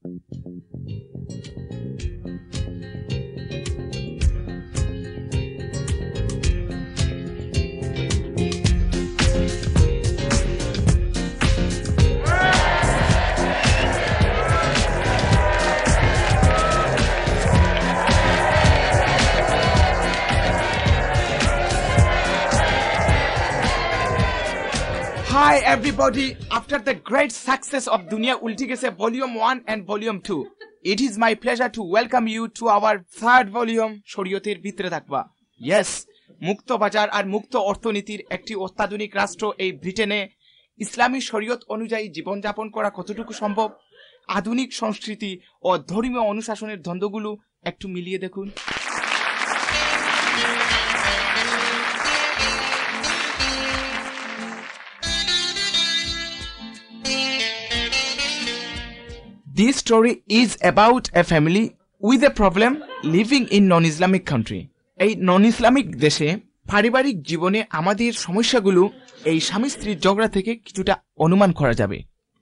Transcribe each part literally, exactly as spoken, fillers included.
Hi everybody, after the great success of Dunia Ulti Geche Volume one and Volume two, it is my pleasure to welcome you to our third volume, শরীয়তের ভিতরে থাকবা. Yes, মুক্ত বাজার আর মুক্ত অর্থনীতির একটি অত্যাধুনিক রাষ্ট্র এই ব্রিটেনে ইসলামী শরীয়ত অনুযায়ী জীবনযাপন করা কতটুকু সম্ভব, আধুনিক সংস্কৃতি ও ধর্মীয় অনুশাসনের দ্বন্দ্বগুলো একটু মিলিয়ে দেখুন. This story is about a family with a problem living in non-Islamic country. এই non-Islamic দেশে পারিবারিক জীবনে আমাদের সমস্যাগুলো এই স্বামী স্ত্রীর ঝগড়া থেকে কিছুটা অনুমান করা যাবে.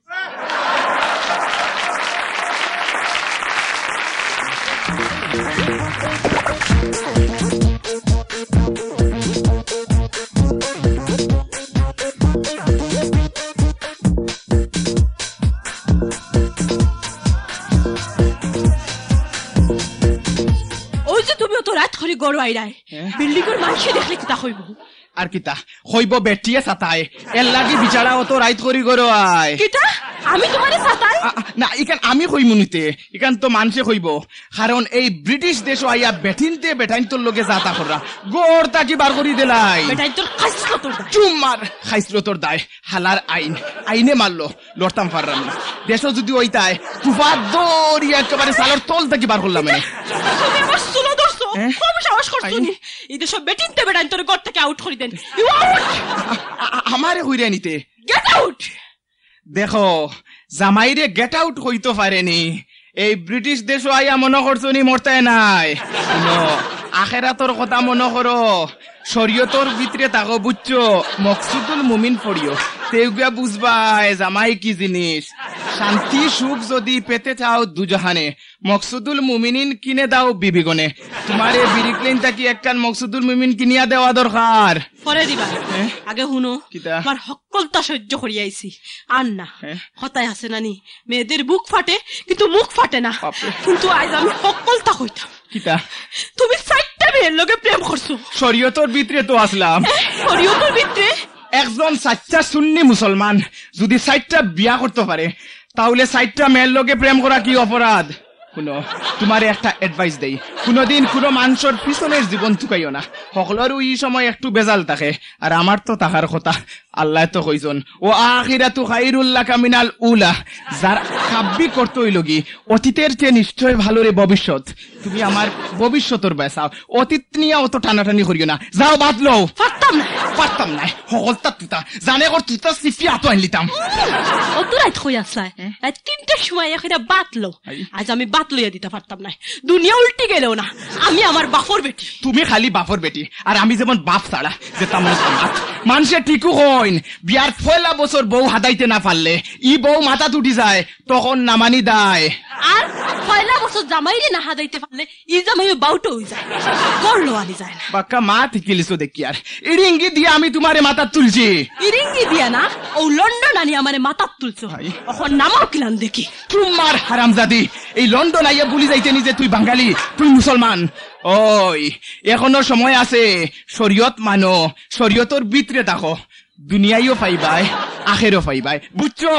গড় আইরায় বিল্ডিংয়ের মাইসে দেখলে কিতা হইব আর কিতা হইব বেটিয়ে সাতায় এর লাগি বিচারা অত রাইত করি গড় আয় কিতা আমি তোমারে সাতাই না ইকান আমি কই মুনিতে ইকান তো মানুষে কইব কারণ এই ব্রিটিশ দেশ আইয়া বেঠিনতে বেটাইন তোর লগে যাতা কররা গড় তাকি বার করি দিলাই বেটাইন তোর খাইছলো তোর দায় চুমার খাইছলো তোর দায় হালার আইন আইনে মারলো লড়তাম পারলাম না দেশ যদি ওইতায় তুফা দৌড়িয়া একেবারে সালর তোল তাকি বার করলাম মানে তুমি আমার সুলো দর্শো কম সাহস করছনি এই দেশ বেটিনতে বেটাইন তোর ঘর থেকে আউট করে দেন ইউ আউট আমারে হইরা নিতে গেট আউট দেখো জামাইরে গেট আউট হইতো পারেনি এই ব্রিটিশ দেশ আইয়া মনে করছনি মরতায় নাই আখেরাতর কথা মনে করো শরীয়তর ভিতরে তাকো বুঝছো মকসুদুল মুমিন পড়িও তেউগা বুঝবাই জামাই কি জিনিস শান্তি সুখ যদি পেতে চাও দুজাহানে মকসুদুল মুমিনিন কিনে দাও বিবিগণে তোমার এই বিরিক্লেন তাকি একখান মকসুদুল মুমিন কিনিয়া দেওয়া দরকার পরে দিবা আগে হুনো আমার হকলতা সহ্য করি আইছি আর না হতায় আছে নানি মেয়েদের বুক ফাটে কিন্তু মুখ ফাটে না কিন্তু আজ আমি হকলতা কইতাম কিতা তুমি সাইটটা মেয়ের লগে প্রেম করছো শরীয়তর ভিতরে তো আসলাম শরীয়তর ভিতরে একজন সাচ্চা সুন্নি মুসলমান যদি সাইটটা বিয়া করতে পারে তাহলে সাইটটা মেয়ের লগে প্রেম করা কি অপরাধ শুনো তোমার একটা অ্যাডভাইস দেই কোনদিন কোনো মানুষের পিছনের জীবন চুকাইও না সকলেরও এই সময় একটু বেজাল থাকে আর আমার তো তাহার কথা আল্লাহ তো কইজন ও আখিরাতু খায়রুল লাকা মিনাল উলা যার কাব্যি করতে হইলগি অতীতের চেয়ে নিশ্চয় ভালো রে ভবিষ্যৎ তুমি আমার ভবিষ্যতের বেসাও অতীত নিয়ে অত টানাটানি করিও না যাও বাদ লও পারতাম না পারতাম না সকলটা তুতা জানে কর তুতা সিফি আতো আনলিতাম অত রাত হই আসলাই রাত তিনটার সময় এখানে বাদ লো আজ আমি বাদ লইয়া দিতে পারতাম না দুনিয়া উল্টি গেলেও না আমি আমার বাপর বেটি তুমি খালি বাপর বেটি আর আমি যেমন বাপ ছাড়া যে তামান মানুষে ঠিকও হইন বিয়ার পয়লা বছর বউ হাদাইতে না পারলে ই বউ মাথা তুটি যায় তখন নামানি দায় আর পয়লা বছর জামাইরে না হাদাইতে পারলে ই জামাই বাউটো হই যায় করলো আনি যায় না বাক্কা মা ঠিকিলিছো দেখি আর ইরিঙ্গি দিয়ে আমি তোমারে মাথা তুলছি ইরিঙ্গি দিয়া না ও লন্ডন আনি আমারে মাথা তুলছো এখন নামাও কিলান দেখি তোমার হারামজাদি এই লন্ডন আইয়া বলি যাইতে নিজে তুই বাঙালি তুই মুসলমান ওই এখনো সময় আছে শরীয়ত মানো শরীয়তর ভিতরে দেখো দুনিয়াইও পাইবাই আখেরও পাইবাই বুঝছো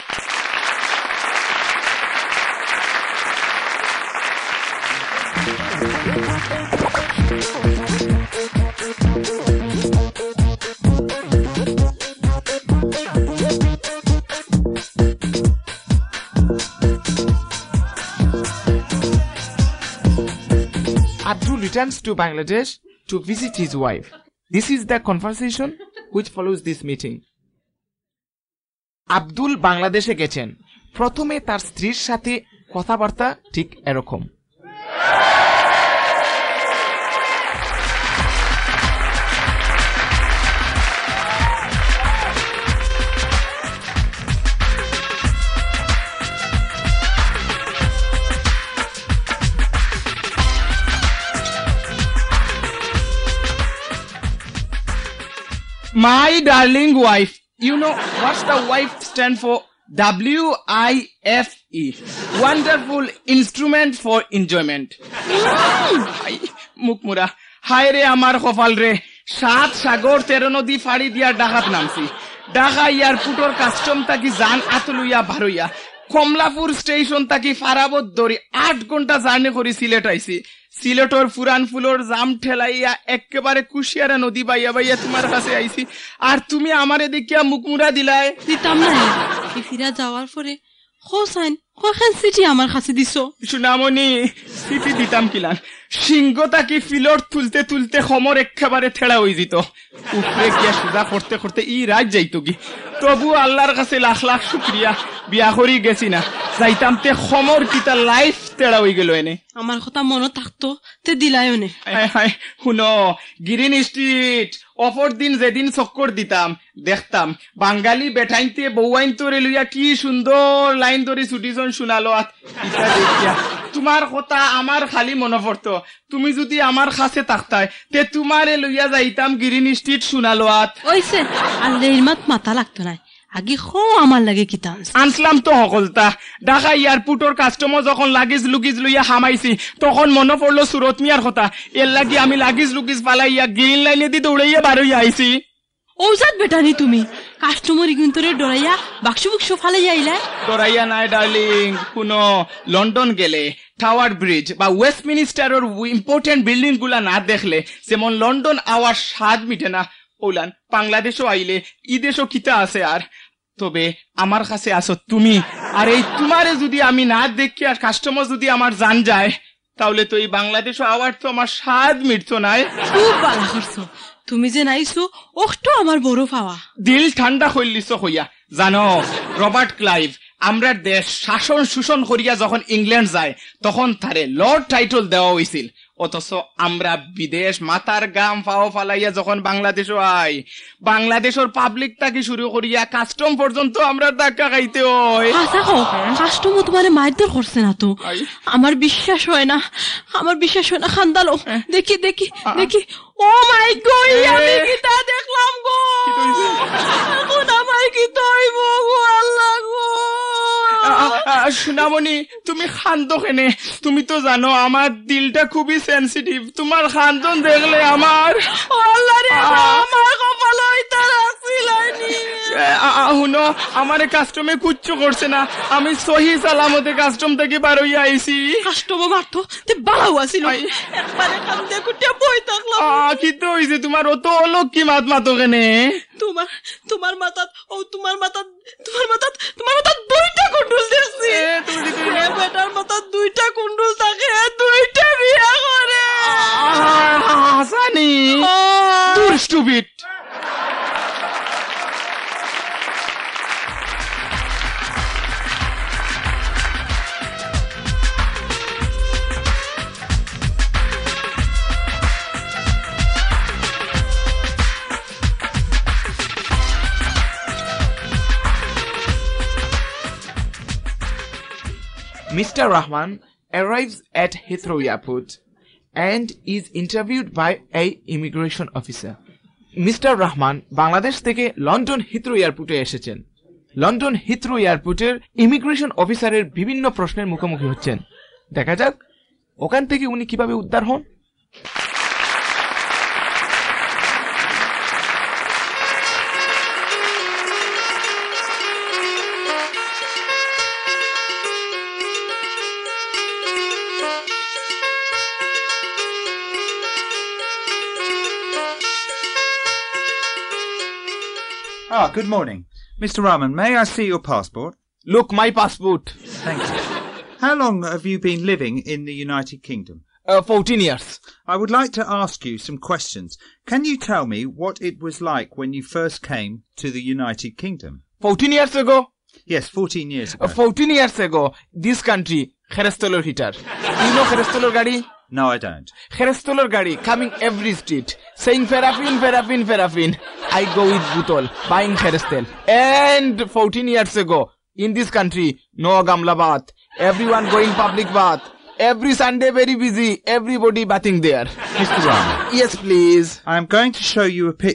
Abdul returns to Bangladesh to visit his wife. This is the conversation which follows this meeting. Abdul বাংলাদেশে গেছেন প্রথমে তার স্ত্রীর সাথে কথাবার্তা ঠিক এরকম My darling wife. You know what's the wife stand for? W I F E. Wonderful instrument for enjoyment. মুখমুরা হায় রে আমার কপাল রে, সাত সাগর তেরো নদী ফাড়ি দিয়া ডাকাত নামছি। ঢাকা এয়ারপোর্টর কাস্টম তাকি জান আতলুইয়া ভারইয়া কমলাপুর স্টেশন তাকি ফারাবত ধরি আট ঘন্টা জার্নি করি সিলেট আইছি। সিলেটর ফুরান ফুলোর জাম ঠেলাইয়া একেবারে কুশিয়ারা নদী বাইয়া বাইয়া তোমার কাছে আইছি, আর তুমি আমারে দেখিয়া মুখমুরা দিলাই। দিতাম না, ফিরা যাওয়ার পরে হোসাইন কখন সিটি আমার কাছে দিছো? সুনামনি সিটি দিতাম কিলান, সিংহ তাকি ফিলর তুলতে তুলতে খমর একেবারে ঠেলা হয়ে যেত। উপরে গিয়া সুদা করতে করতে ই রাত যাইতো কি, তবু আল্লাহর কাছে লাখ লাখ শুক্রিয়া বিয়া করি গেছি না, যাইতাম তে খমর কিতা লাইফ তেড়া হয়ে গেল। এনে আমার কথা মনে থাকতো তে দিলাইও নে। শুনো গ্রিন স্ট্রিট অপর দিন যেদিন চক্কর দিতাম দেখতাম বাঙালি বেঠাইতে বউয়াইন তোরে লইয়া কি সুন্দর লাইন ধরে ছুটিজন শুনালো। দেখিয়া তোমার কথা আমার খালি মনে পড়তো, তুমি যদি আমার কাছে থাকতাই তে তোমারে লইয়া যাইতাম গ্রিন স্ট্রিট শুনালো। ওইছে আল্লাহর মাত মাথা লাগতো না, আগে খো আমার লাগে কিতা আনসলাম তো সকলতা। ঢাকা এয়ারপোর্টর কাস্টমার যখন লাগেজ লুগিজ লইয়া হামাইছি তখন মনে পড়লো সুরত মিয়ার কথা, এর লাগি আমি লাগেজ লুগিজ পালাইয়া গ্রিন লাইনে দি দৌড়াইয়া বারইয়া আইছি। ওজাত বেটানি তুমি কাস্টমার ইগুন্তরে ডরাইয়া বাক্স বুকস ফালাইয়া আইলা? ডরাইয়া নাই ডার্লিং, শুনো লন্ডন গেলে টাওয়ার ব্রিজ বা ওয়েস্টমিনিস্টারের ইম্পর্টেন্ট বিল্ডিং গুলা না দেখলে যেমন লন্ডন আওয়ার স্বাদ মিটে না, ওলান বাংলাদেশও আইলে ই দেশও কিতা আছে। আর তবে আমার কাছে আসো তুমি, আর এই তোমারে যদি আমি না দেখি আর কাস্টমার যদি আমার জান যায় তাহলে তো এই বাংলাদেশও আওয়ার তো আমার স্বাদ মিটতো না। খুব ভালো করছো, তুমি যে নাইছো ওটা আমার বড় পাওয়া। দিল ঠান্ডা হইলিছ হইয়া। জানো রবার্ট ক্লাইভ আমরা দেশ শাসন শোষণ করিয়া যখন ইংল্যান্ড যায় তখন তারে লর্ড টাইটল দেওয়া হয়েছিল, অথচ আমরা বিদেশ মাতার গাম ফাও ফালাইয়া যখন বাংলাদেশও আই বাংলাদেশের পাবলিক তাকে শুরু করিয়া কাস্টম পর্যন্ত আমরা ধাক্কা খাইতে হয়। কাস্টম তোমার মারধর করছে না তো? আমার বিশ্বাস হয় না, আমার বিশ্বাস হয় না। খান্দালো দেখি দেখি দেখি। ও মাই গড, আমি কিটা দেখলাম গো, এখন আমার কি তৈব গো আল্লাহ গো। সুনামনি তুমি খান্দো কেনে? তুমি তো জানো আমার দিলটা খুবই সেন্সিটিভ, তোমার খান্দন দেখলে আমার আল্লাহ রে আমার কপাল হইতা রাখছিলানি। শুনো আমার কাস্টমে কুচ্ছ করছে না, আমি সহি সালামতে কাস্টম থেকে বার হইয়া আইছি। কাস্টম মারতো তে বালাও আছিল, একবারে কান্দে কুটে বই থাকলাম। কি তো হইছে তোমার অত অলক্ষী মাত মাতো কেনে? তোমার তোমার মাথাত ও তোমার মাথাত তোমার মাথাত তোমার মাথাত দুইটা কুণ্ডুল দেখছি। বেটার মাথাত দুইটা কুণ্ডুল থাকে, দুইটা বিয়া করে। হাসানি দূর stupid. Mister Rahman arrives at Heathrow Airport and is interviewed by a immigration officer. Mister Rahman Bangladesh থেকে লন্ডন হিথ্রো এয়ারপোর্টে এসেছেন। লন্ডন হিথ্রো এয়ারপোর্টের ইমিগ্রেশন অফিসারের বিভিন্ন প্রশ্নের মুখোমুখি হচ্ছেন। দেখা যাক ওখান থেকে উনি কিভাবে উদ্ধার হন। Ah, good morning. Mister Rahman, may I see your passport? Look, my passport. Thank you. How long have you been living in the United Kingdom? Uh, fourteen years. I would like to ask you some questions. Can you tell me what it was like when you first came to the United Kingdom? fourteen years ago? Yes, fourteen years ago. Uh, fourteen years ago, this country, Kherestolor heater. You know Kherestolor Gadi? No, I don't. Kherestolor Gadi coming every street, saying Ferafin, Ferafin, Ferafin. I go with Butol, buying Kherestel. And fourteen years ago, in this country, no Gamla bath. Everyone going public bath. Every Sunday very busy. Everybody bathing there. Mister Rahman. Yes, please. I am going to show you a picture.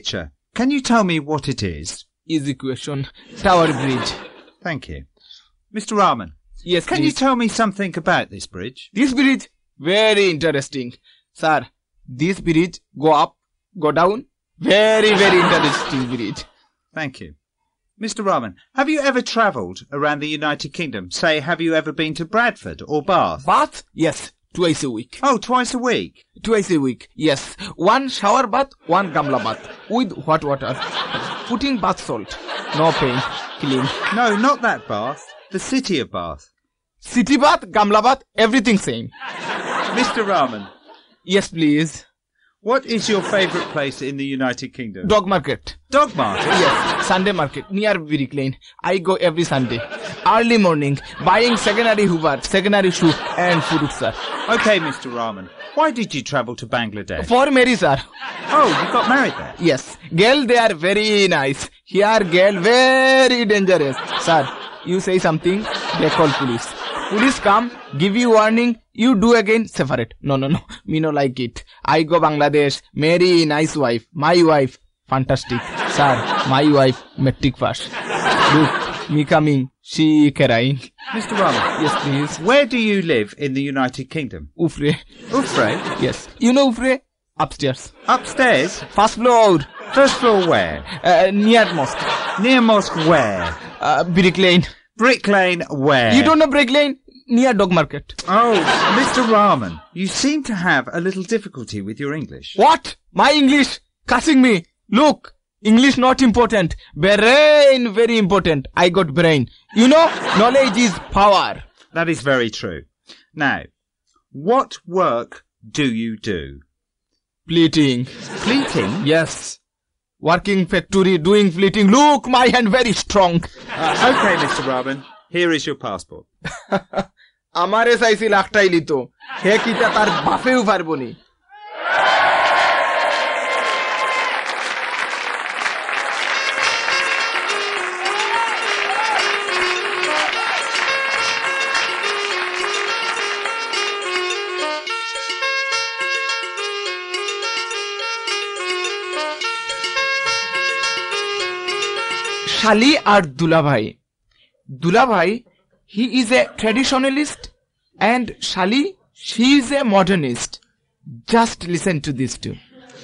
Can you tell me what it is? Easy question. Tower Bridge. Thank you. Mister Rahman, Yes, can you please. tell me something about this bridge? This bridge, very interesting. Sir, this bridge go up, go down. Very, very interesting bridge. Thank you. Mister Rahman, have you ever travelled around the United Kingdom? Say, have you ever been to Bradford or Bath? Bath? Yes, twice a week. Oh, twice a week. Twice a week, yes. One shower bath, one gamla bath. With hot water. Putting bath salt. No pain. Clean. No, not that Bath. The city of Bath. City bath, gamla bath, everything same. Mister Rahman, Yes, please. what is your favourite place in the United Kingdom? Dog market. Dog market. Yes, Sunday market near Brick Lane. I go every Sunday. Early morning, buying secondary Hoover, secondary shoe and fruit, sir. Okay, Mister Rahman, why did you travel to Bangladesh? For Mary, sir. Oh, you got married there? Yes, girl, they are very nice. Here, girl, very dangerous. Sir, you say something, they call police. Police come, give you warning, you do again, separate. No, no, no, me no like it. I go Bangladesh, marry nice wife. My wife, fantastic. Sir, my wife, metric pass. Look, me coming, she crying. Mister Rahman, Yes, please. where do you live in the United Kingdom? Ufre. Ufre? Yes. You know Ufre? Upstairs. Upstairs? First floor. First floor where? Uh, near mosque. Near mosque where? Uh, Brick Lane. Brick Lane where? You don't know Brick Lane? Near Dog Market. Oh, Mister Rahman, you seem to have a little difficulty with your English. What? My English? Cussing me. Look, English not important. Brain very important. I got brain. You know, knowledge is power. That is very true. Now, what work do you do? Pleating. Pleating? Yes. Working factory, doing pleating. Look, my hand very strong. Uh, okay, Mister Rahman, here is your passport. আমারে চাইছিল একটাই লিতো হে কিটা তার বাপেও পারবো নি শালি আর দুলাভাই দুলাভাই he is a traditionalist and Shali, she is a modernist. Just listen to these two.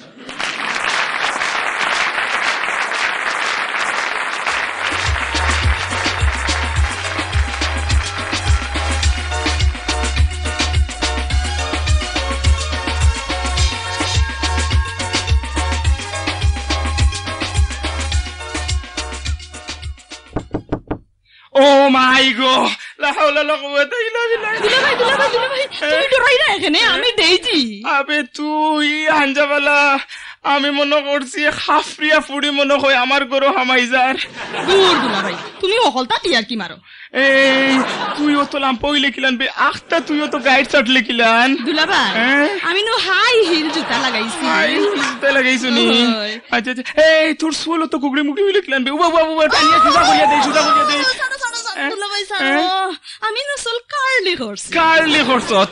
Oh my God! La hawla la quwwata illa billah. দুলাভাই দুলাভাই দুলাভাই তুমি ডরাই না এখানে আমি দেইছি আবে তুই হাঞ্জাবালা আমি মনে করছি হাফরিয়া ফুড়ি মনে হয় আমার গরো হামাইজার দূর দুলাভাই তুমি অকলতা টিয়া কি মারো এই তুইও তো লাম্পই লিখিলান বে আখটা তুইও তো গাইড শট লিখিলান দুলাভাই হ্যাঁ? আমি নো হাই হিল জুতা লাগাইছি আই পিছতে লাগাইছো নি ওই। আচ্ছা আচ্ছা এই তোর সোলো তো কুগড়ি মুগড়ি লিখিলান বে উবা উবা উবা টানিয়া সুজা করিয়া দে সুজা করিয়া দে সারো, সারো, সারো, দুলাভাই সারো। আমি না চল কার্লি করছি কার্লি করছত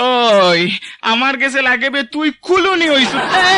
ওই আমার কাছে লাগে বে তুই কুলুনি হইছ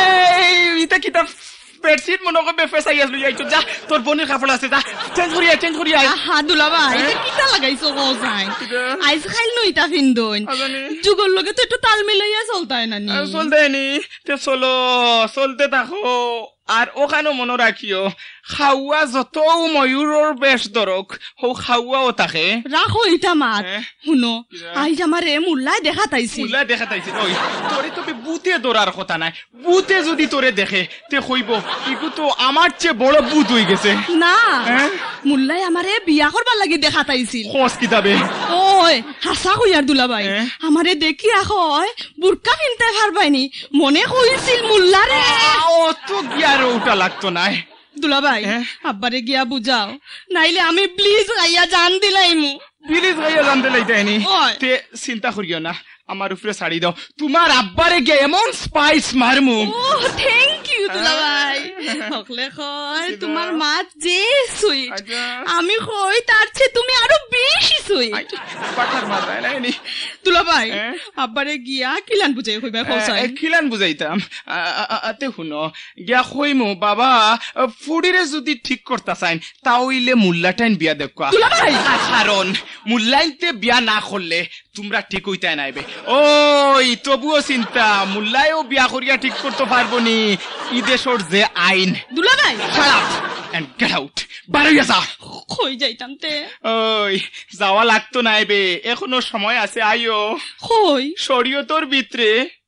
এই ইতা কিতা বেডশিট মনে করবে ফেসাই আসলো যাইছো যা তোর বোনের কাপড় আছে যা চেঞ্জ করিয়া চেঞ্জ করিয়া আহা দুলাভাই এটা কিটা লাগাইছো কোজাই আইজ খাইল নইতা ফিন্দন আজানি। যুগর লগে তো একটু তাল মিলাইয়া চলতাই না নি চলতে নি তে চলো চলতে থাকো আর ওখানেও মনে রাখিও খাওয়া যত ময়ূরের বেশ ধরক হো খাওয়াও থাকে রাখো এটা মাত হ্যাঁ? শুনো কিরা? আইজ আমারে মুল্লাই দেখা তাইছি মুলা দেখা তাইছে ওই তোরে তো বে বুতে দৌড়ার কথা নাই বুতে যদি তোরে দেখে তে কইব ইগু তো আমার চেয়ে বড় বুত হয়ে গেছে না হ্যাঁ? মুল্লাই আমারে বিয়া করবার লাগি দেখা তাইছিল খোঁজ কিতাবে ওই হাসা কইয়ার দুলাভাই হ্যাঁ? আমারে দেখি আখয় বুরকা কিনতে পারবাইনি মনে কইছিল মুল্লারে অত গিয়ার ওটা লাগতো নাই দুলাভাই হ্যাঁ? আব্বারে গিয়া বুঝাও নাইলে আমি প্লিজ গাইয়া জান দিলাইমু প্লিজ গাইয়া জানতে লাইতাইনি ওই। তে চিন্তা করিও না আমার উপরে ছাড়ি দাও তোমার আব্বারে গিয়ে এমন স্পাইস মারমু ও থ্যাংক ইউ দুলাভাই হকলে কয় তোমার মা যে সুইট আমি কই তার চেয়ে তুমি আরো বেশি সুইট পাঠার মাথায় নাই দুলাভাই আব্বারে গিয়া কিলান বুঝাই কইবা কইছাই কিলান বুঝাইতাম আতে শুনো গিয়া কইমু বাবা ফুডিরে যদি ঠিক করতা চাইন তাহলে মুল্লাটাইন বিয়া দেখো দুলাভাই কারণ মুল্লাইনতে বিয়া না করলে তোমরা ঠিক হইতাই নাইবে ওই তবুও চিন্তা মুল্লাইও বিয়া করিয়া ঠিক করতে পারবো নি ই দেশর যে আইন দুলাভাই shut up and get out বাড়িয়া যা কই যাইতাম তে ওই যাওয়া লাগতো নাইবে এখনো সময় আছে আইও কই শরীয়তর ভিতরে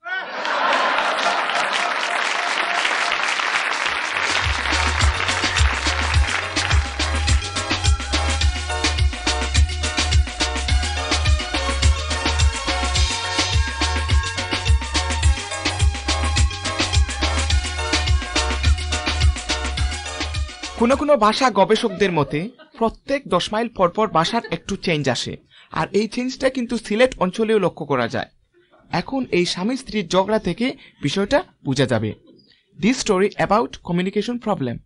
কোনো কোনো ভাষা গবেষকদের মতে প্রত্যেক দশ মাইল পরপর ভাষার একটু চেঞ্জ আসে, আর এই চেঞ্জটা কিন্তু সিলেট অঞ্চলেও লক্ষ্য করা যায়। এখন এই স্বামী স্ত্রীর ঝগড়া থেকে বিষয়টা বোঝা যাবে। This story about communication problem.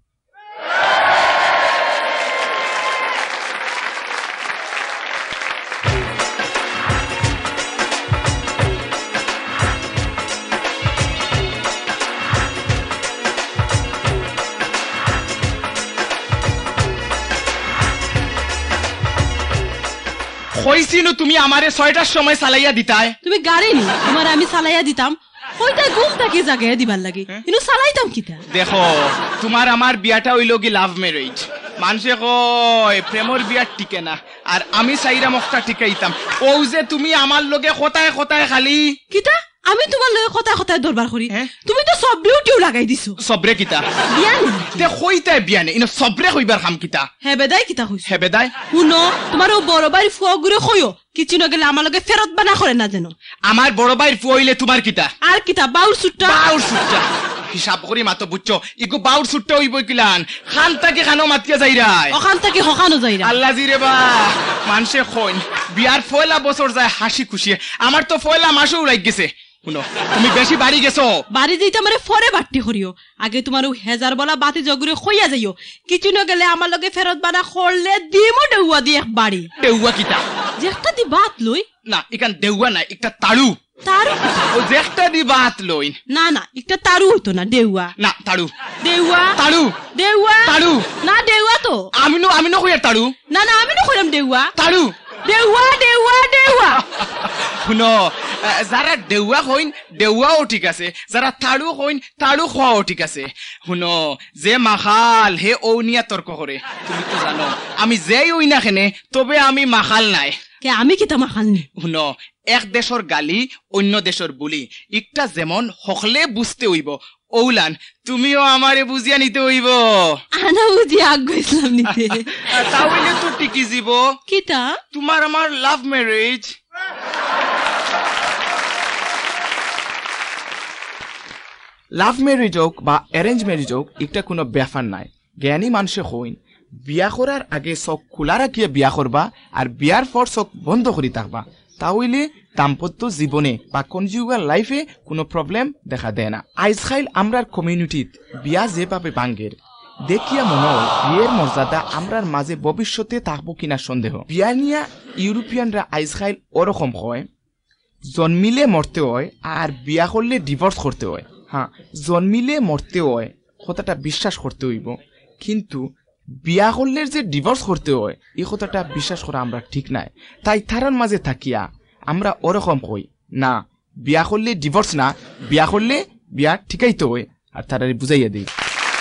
কইছিনু তুমি আমারে ছয়টার সময় চালাইয়া দিতাই তুমি গাড়ি নি তোমার আমি চালাইয়া দিতাম ওইটা ঘুম থাকি জায়গায় দিবার লাগে কিন্তু চালাইতাম কিতা দেখো তোমার আমার বিয়াটা হইল কি লাভ ম্যারেজ মানুষে কয় প্রেমর বিয়ার টিকে না আর আমি চাইরা মক্তা টিকাইতাম ও যে তুমি আমার লগে কথায় কথায় খালি কিতা আমি তোমার লগে কথা কথায় দরবার করি তুমি তো সব বিউটিও লাগাই দিছো সবরে কিতা বিয়ান তে কইতাই বিয়ানে ইনো সবরে কইবার কাম কিতা হে বেদাই কিতা কইছ হে বেদাই শুনো তোমার ও বড় ভাইর ফুয়া ঘুরে কইও কিছু না গেলে আমার লগে ফেরত বানা করে না যেন আমার বড় ভাইর ফুয়া হইলে তোমার কিতা আর কিতা বাউর সুট্টা বাউর সুট্টা হিসাব করি মাতো বুঝছো ইগো বাউর সুট্টা হইব কিলান খান তাকে খানো মাতিয়া যাইরাই ওখান থেকে হকানো যাইরা আল্লাহ জিরে বা মানুষে কইন বিয়ার পয়লা বছর যায় হাসি খুশি আমার তো পয়লা মাসও উড়াই গেছে শুনো তুমি বেশি বাড়ি গেছো বাড়ি যাইতে আমারে ফরে বাট্টি করিও আগে তোমার হেজার বলা বাতি জগুরে কইয়া যাইও কিছু না গেলে আমার লগে ফেরত বানা করলে দিমো দেউয়া দি এক বাড়ি দেউয়া কিতা যে একটা দি বাত লই না এখান দেউয়া না একটা তাড়ু তারু ও যে একটা দি বাত লই না না একটা তারু হইতো না দেউয়া না তাড়ু দেউয়া তাড়ু দেউয়া তাড়ু না দেউয়া তো আমি নো আমি নো কইয়া তাড়ু না না আমি না কইলাম দেউয়া তাড়ু দেউয়া দেউয়া দেউয়া শুনো যারা দেউয়া হইন দেউয়াও ঠিক আছে যারা তাড়ু হইন তাড়ু খাওয়াও ঠিক আছে শুনো যে মাখাল হে ঔনিয়া তর্ক করে তুমি তো জানো আমি যেই ওই না খেনে তবে আমি মাখাল নাই কে আমি কিতা মাখালনি শুনো এক দেশর গালি অন্য দেশর বুলি একটা যেমন হকলে বুঝতে হইব ওলান তুমিও আমারে বুঝিয়া নিতে হইব আনা বুঝি আগ্রহ ইসলাম নিতে তাহলে তো টিকি যাব কিতা তোমার আমার লাভ ম্যারেজ লাভ ম্যারেজ হোক বা অ্যারেঞ্জ ম্যারেজ হোক এটা কোনো ব্যাপার নাই। জ্ঞানী মানুষে হইন বিয়া করার আগে চোখ খোলা রাখিয়া বিয়া করবা আর বিয়ার পর চোখ বন্ধ করে থাকবা, তাহলে দাম্পত্য জীবনে বা কনজুগাল লাইফে কোনো প্রবলেম দেখা দেয় না। আজকাল আমরার কমিউনিটিত বিয়া যেভাবে ভাঙ্গের দেখিয়া মনে হয় বিয়ের মর্যাদা আমরার মাঝে ভবিষ্যতে থাকবো কিনা সন্দেহ। বিয়া নিয়া ইউরোপিয়ানরা আজকাল ওরকম হয় জন্মিলে মরতে হয় আর বিয়া করলে ডিভোর্স করতে হয়। হ্যাঁ, জন্মিলে মরতে হয় কথাটা বিশ্বাস করতে হইব, কিন্তু বিয়া করলে যে ডিভোর্স করতে হয় এই কথাটা বিশ্বাস করা আমরা ঠিক নাই। তাই তারার মাঝে থাকিয়া আমরা ওরকম কই না বিয়া করলে ডিভোর্স না, বিয়া করলে বিয়া ঠিকাইতে হয়, আর তারা বুঝাইয়া দিই।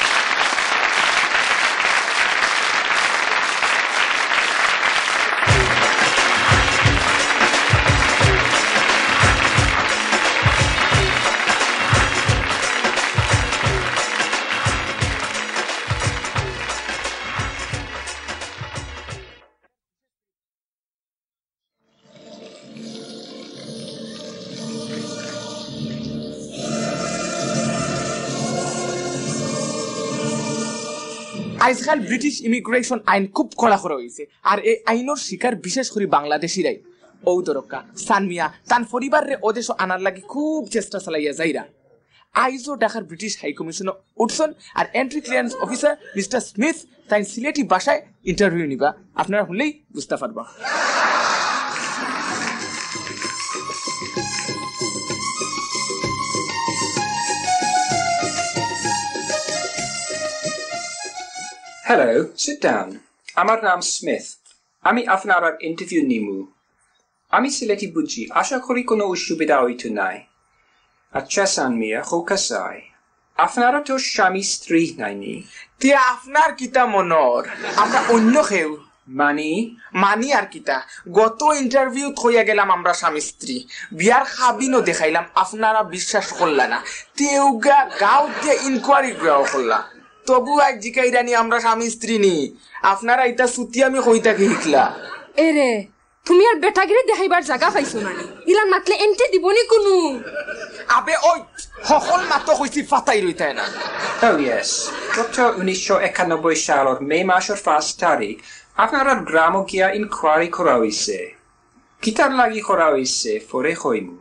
আজকাল ব্রিটিশ ইমিগ্রেশন আইন খুব কড়া করা হয়েছে, আর এই আইনের শিকার বিশেষ করে বাংলাদেশিরাই। ও দরকা সানমিয়া তান পরিবারে ওদেশ আনার লাগি খুব চেষ্টা চালাইয়া যাইরা। আইজও ঢাকার ব্রিটিশ হাই কমিশনে উঠছেন আর entry clearance officer mister Smith তাই সিলেটি ভাষায় ইন্টারভিউ নিবা আপনারা শুনলেই বুঝতে পারবা Hello, sit down. আমার নাম স্মিথ আমি আপনার ইন্টারভিউ নিমু আমি সিলেটি বুঝি আশা করি কোনো অসুবিধা হইতো নাই আচ্ছা সানমিয়া হোকাসাই আপনারা তো স্বামী স্ত্রী নাইনি তে আপনার কিতা মনর আমরা অন্য কেউ মানি মানি আর কিতা গত ইন্টারভিউ হইয়া গেলাম আমরা স্বামী স্ত্রী বিয়ার খাবিনও দেখাইলাম আপনারা বিশ্বাস করলা না তেউগা গাঁও দিয়ে ইনকোয়ারি গ্রাও করলা তবু আজ জিকাইরানি আমরা স্বামী স্ত্রী নি আপনারা এটা সুতি আমি কইতাকে শিখলা এরে তুমি আর বেটাগিরি দেখাইবার জায়গা পাইছো না ইলান মাতলে এন্টে দিবনি কোনো আবে ওই সকল মাতো কইছি ফাটাই রইতাই না Oh yes গত উনিশশো একানব্বই সালের মে মাসের পাঁচ তারিখ আপনারা গ্রাম গিয়া ইনকোয়ারি করা হইছে কিতার লাগি করা হইছে পরে কইমু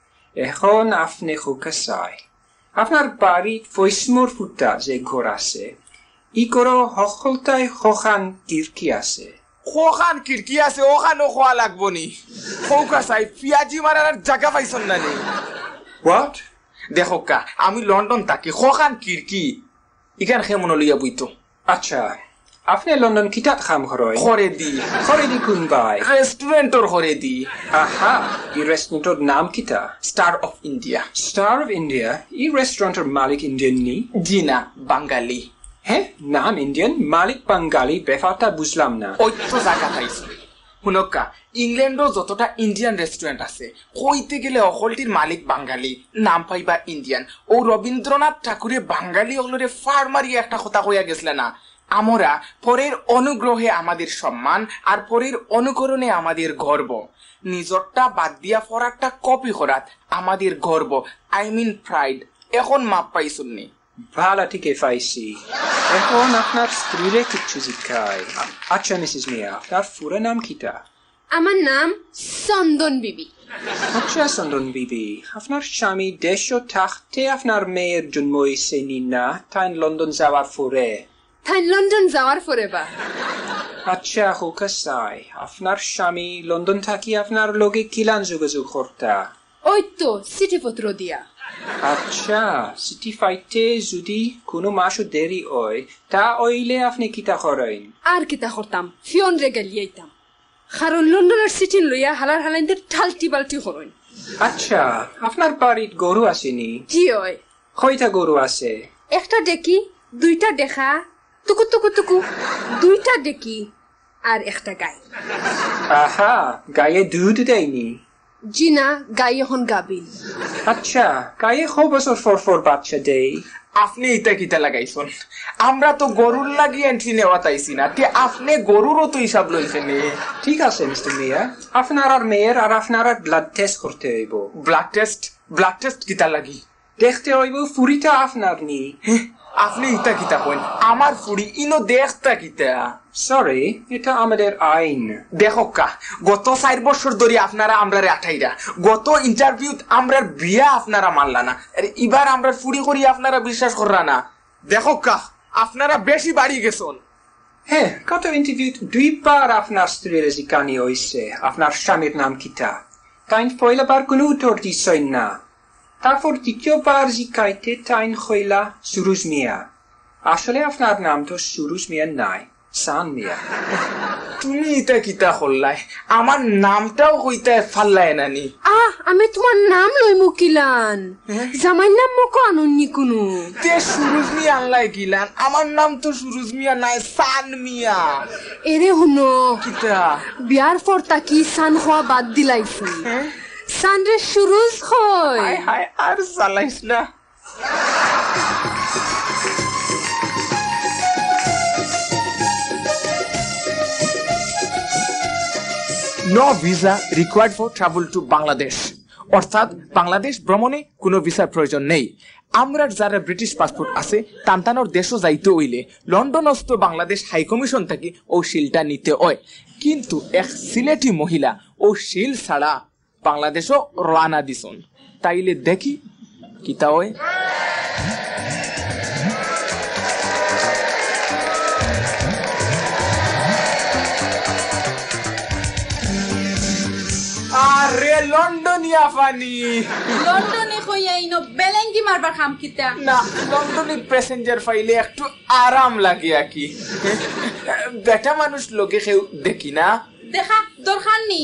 এখন আপনি হোকাসাই আপনার বাড়িত ফৈসমুর ফুটা যে ঘর আছে ই করো সকলটাই সখান কিরকি আছে কোখান কিরকি আছে ওখানে খোয়া লাগবো নি খৌকা সাই পিয়াজি মারার জায়গা পাইছন না নি What? দেখো কা আমি লন্ডন থাকি কোখান কিরকি ইখান খেমন লইয়া বইতো আচ্ছা আপনি লন্ডন কিতাত খাম ঘরই ঘরে দি ঘরে দি কোন বাই রেস্টুরেন্টর ঘরে দি আহা ই রেস্টুরেন্টর নাম কিতা star of India star of India ই রেস্টুরেন্টর মালিক ইন্ডিয়ান নি জি না বাঙালি হ্যাঁ নাম ইন্ডিয়ান মালিক বাঙালি ব্যাপারটা বুঝলাম না ওই তো জায়গা পাইছো শুনকা ইংল্যান্ডও যতটা ইন্ডিয়ান রেস্টুরেন্ট আছে কইতে গেলে অকলটির মালিক বাঙালি নাম পাইবা ইন্ডিয়ান ও রবীন্দ্রনাথ ঠাকুরে বাঙালি অগলরে ফার মারিয়ে একটা কথা কইয়া গেছলে না আমরা পরের অনুগ্রহে আমাদের সম্মান আর পরের অনুকরণে আমাদের গর্ব নিজরটা বাদ দিয়া ফরারটা কপি করাত আমাদের গর্ব আই মিন প্রাইড এখন মাপ পাইছুননি ভালো ঠিকই পাইছি এখন আপনার স্ত্রীরে কিচ্ছু জিজ্ঞায় আচ্ছা মিসেস মিয়া আপনার পুরো নাম কিটা আমার নাম চন্দন বিবি আচ্ছা চন্দন বিবি আপনার স্বামী দেশ থাকতে আপনার মেয়ের জন্ম হয়েছে না তাই লন্ডন যাওয়ার পরে তাই লন্ডন যাওয়ার পরে বা আচ্ছা হোকাসাই আপনার স্বামী লন্ডন থাকি আপনার লগে কিলান যোগাযোগ করতা ওই তো চিঠিপত্র দিয়া আচ্ছা চিঠি পাইতে যদি কোনো মাসও দেরি হয় তা হইলে আপনি কিতা করেন আর কিতা করতাম ফিয়ন রে গেলিয়াইতাম কারণ লন্ডনের চিঠি লইয়া হালার হালাইদের ঠালটি বালটি করেন আচ্ছা আপনার বাড়িত গরু আসেনি জি হয় কয়টা গরু আছে একটা ডেকি দুইটা দেখা টুকু টুকু টুকু দুইটা ডেকি আর একটা গাই আহা গায়ে দুধ দেয়নি জি না গাই এখন গাবি আচ্ছা গায়ে ক বছর ফর ফর বাচ্চা দেয় আপনি ইটা কিতা লাগাইছন আমরা তো গরুর লাগি এন্ট্রি নেওয়া তাইছি না তে আপনি গরুরও তো হিসাব লইছেন ঠিক আছে মিস্টার মিয়া আপনার আর মেয়ের আর আপনার ব্লাড টেস্ট করতে হইব ব্লাড টেস্ট ব্লাড টেস্ট কিতা লাগি দেখতে হইব ফুরিটা আপনার নি আপনি ইটা কিতা কইন আমার ফুড়ি ইনো দেখতা কিতা সরি এটা আমাদের আইন দেখো কা গত চার বছর ধরে আপনারা আমরারে আঠাইরা গত ইন্টারভিউ আমরার বিয়া আপনারা মানলা না এবার আমরা ফুড়ি করি আপনারা বিশ্বাস কররা না দেখো কা আপনারা বেশি বাড়ি গেছন হ্যাঁ গত ইন্টারভিউ দুইবার আপনার স্ত্রীর জিকানি হইছে আপনার স্বামীর নাম কিতা তাই পয়লাবার কোনো উত্তর দিচ্ছেন না তারপর দ্বিতীয়বার জিকাইতে তাইন হইলা সুরুজ মিয়া আসলে আপনার নাম তো সুরুজ মিয়া নাই সান মিয়া তুমি এটা কিতা করলাই আমার নামটাও হইতে ফাল্লাই নানি আহ আমি তোমার নাম লই মুকিলান জামাই নাম মকো আনন্নি কোনো তে সুরুজ মিয়া আনলাই গিলান আমার নাম তো সুরুজ মিয়া নাই সান মিয়া এরে হুনো কিতা বিয়ার পর তাকি সান হওয়া বাদ দিলাইছি সান রে সুরুজ হয় হায় হায় আর চালাইস না No visa required for travel to Bangladesh. অর্থাৎ বাংলাদেশ ভ্রমণে কোনো ভিসার প্রয়োজন নেই আমরা যারা ব্রিটিশ পাসপোর্ট আছে তান্তানোর দেশও যাইতে হইলে লন্ডনস্থ বাংলাদেশ হাই কমিশন থেকে ও শিলটা নিতে হয় কিন্তু এক সিলেটি মহিলা ও শিল ছাড়া বাংলাদেশও রওনা দিছন তাইলে দেখি কিতা ওই আরে লন্ডনিয়া ফানি লন্ডনে কইয়াইনো বেলেঙ্গি মারবার খাম কিতা না লন্ডনে প্যাসেঞ্জার ফাইলে একটু আরাম লাগে কি বেটা মানুষ লোকে কেউ দেখি না দেখা দরকার নেই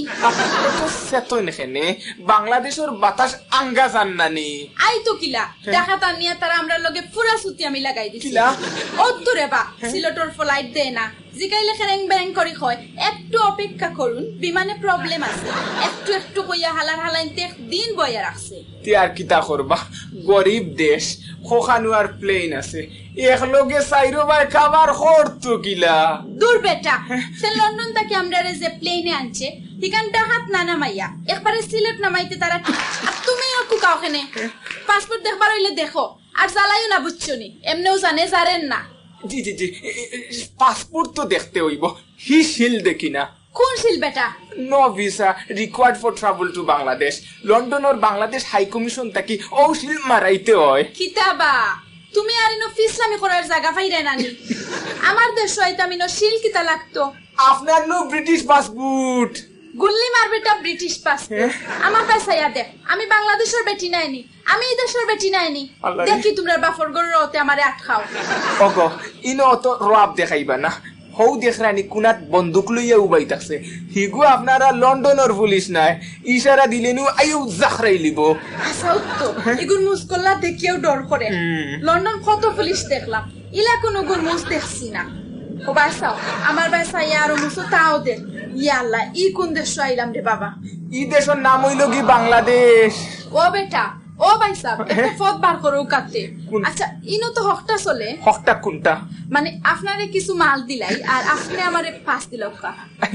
সেতই নেখেনে বাংলাদেশের বাতাস আঙ্গা জান নানি আই তো কিলা দেখা তানিয়া তারা আমরা লগে পুরা সুতি আমি লাগাই দিছি কিলা অত্তরে বা সিলেটর ফ্লাইট দেয় না জিকাইলে খেরেং ব্যাং করি হয় একটু অপেক্ষা করুন বিমানে প্রবলেম আছে একটু একটু কইয়া হালার হালাইতে দিন বইয়া রাখছে তি আর কিতা করবা গরিব দেশ খোখানু আর প্লেন আছে এক লগে সাইরো ভাই খাবার করতো কিলা দূর বেটা সে লন্ডন থেকে আমরা যে প্লেনে আনছে ঠিকান ডাহাত না নামাইয়া একবারে সিলেট নামাইতে তারা তুমি একটু কাউখানে পাসপোর্ট দেখবার হইলে দেখো আর চালাইও না বুঝছো নি এমনিও জানে জানেন না জি জি জি পাসপোর্ট তো দেখতে হইব হি শিল দেখি না কোন শিল বেটা no visa required for travel to Bangladesh London আর বাংলাদেশ হাই কমিশন থাকি ও শিল মারাইতে হয় কিতাবা তুমি আর ইনো ফিসলামি করার জায়গা পাইরে নানি আমার দেশ হইতামিনো শিল কিতা লাগতো আপনার নো ব্রিটিশ পাসপোর্ট গুল্লি মারবেটা ব্রিটিশ পাসপোর্ট আমার পয়সা দে আমি বাংলাদেশের বেটি নাইনি আমি এই দেশের বেটি নাইনি দেখি তোমরা বাফর গরতে আমারে আটকাও ওগো ইনো তো রব দেখাইবা না হৌ দেখরানি কুনাত বন্দুক লইয়া উবাইতাছে হিগু আপনারা লন্ডনের পুলিশ নাই ইশারা দিলেনু আইউ জাখরাই লিব আসাও তো এগুন মুসকল্লা দেখিও ডর করে লন্ডন কত পুলিশ দেখলাম ইলা কোনো গুন মুস দেখছি না ও বাসাও আমার বাসা ইয়ার মুসো তাও দে ইয়া আল্লাহ ই কোন দেশ আইলাম রে বাবা ই দেশের নাম হইল কি বাংলাদেশ ও বেটা ও ভাই সাহেব একটা ফদ বার করো কাটতে আচ্ছা ইনো তো হকটা চলে হকটা কোনটা মানে আপনারে কিছু মাল দিলাই আর আপনি আমারে পাঁচ দিলাও কা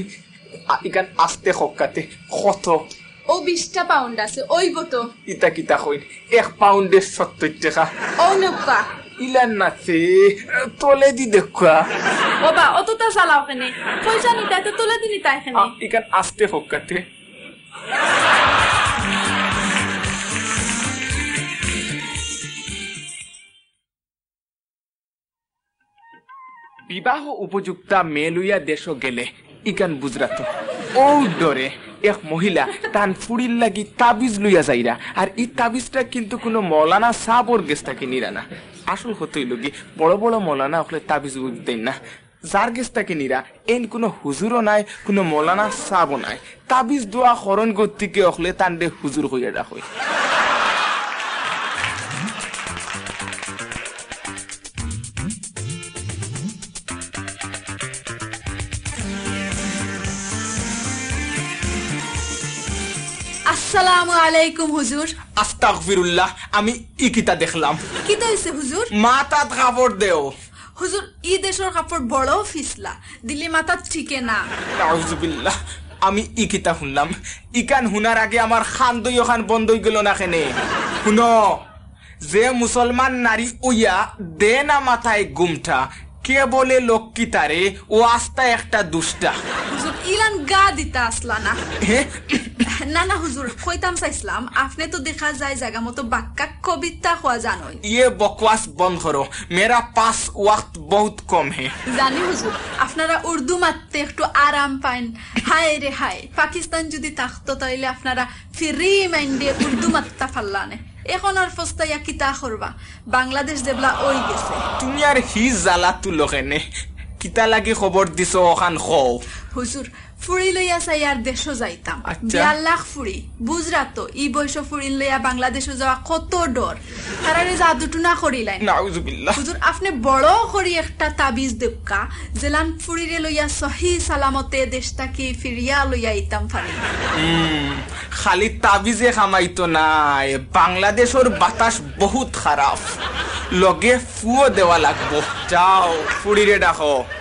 ইকান আস্তে হকাতে কত ও বিশটা পাউন্ড আছে ওই বতো ইতা কিতা কইন এক পাউন্ডের সত্তর টাকা ও নৌকা ইলান নাচে তোলে দি দেখা ও বা অতটা চালাও কেনে পয়সা নিতে তো তোলে দিনি তাই কেনে ইকান আস্তে হকাতে বিবাহ উপযুক্তা মেয়ে লইয়া দেশ গেলে ইকান বুঝরাত ও ডরে এক মহিলা তান ফুড়ির লাগি তাবিজ লইয়া যাইরা আর এই তাবিজটা কিন্তু কোনো মৌলানা সাবর গেস্তাকে নিরানা আসল হতই লগি বড় বড় মৌলানা হলে তাবিজ বুঝতেন না যার গেস্তাকে নিরা এন কোনো হুজুরও নাই কোনো মৌলানা সাবও নাই তাবিজ দোয়া হরণ গতিকে হলে তান্ডে হুজুর হইয়া রাখই আসসালামু আলাইকুম হুজুর আস্তাগফিরুল্লাহ আমি ইকিতা দেখলাম কি হইছে হুজুর মাথাত কাপড় দেও হুজুর ই দেশের কাপড় বড় ফিসলা দিলি মাথা ঠিকে না নাউজুবিল্লাহ আমি ইকিতা শুনলাম ইকান হুনার আগে আমার খান দই খান বন্ধ হয়ে গেল না কেনে শুনো যে মুসলমান নারী উইয়া দে না মাথায় গুমটা কে বলে লক্ষ্মী তারে ও আস্তা একটা দুষ্টা হুজুর ইলান গা দিতা আসলা না না না হুজুর কইতাম চাইছিলাম আপনি তো দেখা যায় জায়গা মতো বাক্কা কবিতা হওয়া জানোই ये बकवास बंद करो मेरा पास वक्त बहुत कम है জানি হুজুর আপনারা উর্দু মারতে একটু আরাম পান হায় রে হায় পাকিস্তান যদি থাকতো তাইলে আপনারা ফ্রি মাইন্ডে উর্দু মারতে পারলানে এখন আর ফস্তাইয়া কিতা করবা বাংলাদেশ দেবলা ওই গেছে তুমি আর হি জ্বালা তুলো কেনে কিতা লাগি খবর দিছো ওখান খো হুজুর ফুড়ি লইয়া চাই আর দেশও যাইতাম বিয়ার লাখ ফুড়ি বুঝরা তো ই বয়স ফুড়ি লইয়া বাংলাদেশও যাওয়া কত ডর তারারে জাদুটু না করিলাই নাউজুবিল্লাহ হুজুর আপনি বড় করি একটা তাবিজ দেবকা জেলান ফুড়িরে লইয়া সহি সালামতে দেশটাকে ফিরিয়া লইয়া ইতাম পারি খালি তাবিজে খামাইতো নাই বাংলাদেশের বাতাস বহুত খারাপ লগে ফুও দেওয়া লাগবো যাও ফুড়িরে ডাকো